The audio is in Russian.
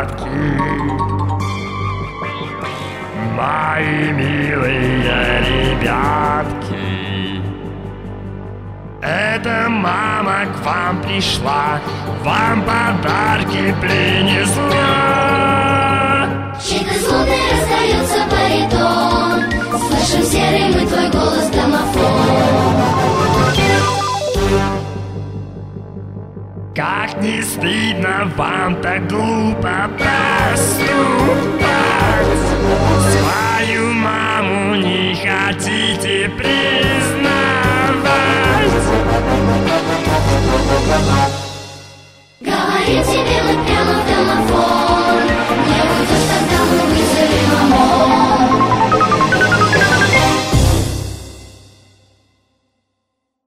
ребятки, мои милые ребятки. Это мама к вам пришла, вам подарки принесла. Чик из луны раздается баритон, слышим серый мы твой голос, домофон. Как не стыдно вам так глупо поступать, свою маму не хотите признавать. Говорим тебе мы прямо в домофон, не уйдешь